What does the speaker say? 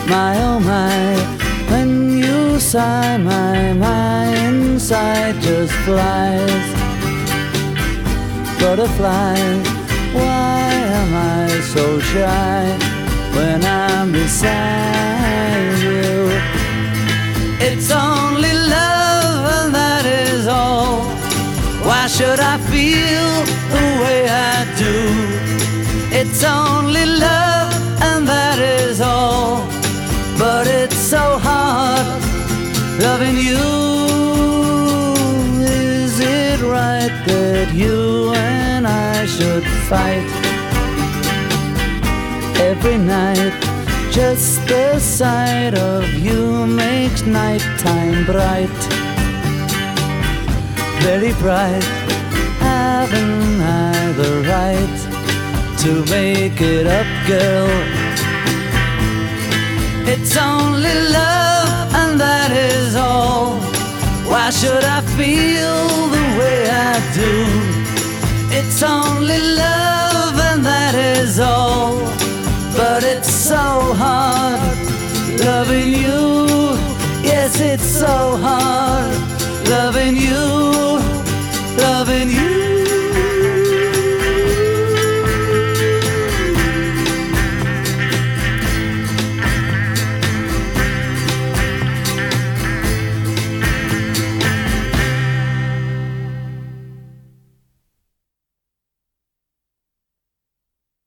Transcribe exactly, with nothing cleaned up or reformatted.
My oh my, when you sigh, my, my inside just flies. Butterflies, why am I so shy when I'm beside you? It's only love and that is all. Why should I feel the way I do? It's only love and that is all. But it's so hard loving you. Is it right that you and I should fight every night? Just the sight of you makes nighttime bright, very bright. Haven't I the right to make it up, girl? It's only love and that is all. Why should I feel the way I do? It's only love and that is all. But it's so hard loving you. Yes, it's so hard loving you.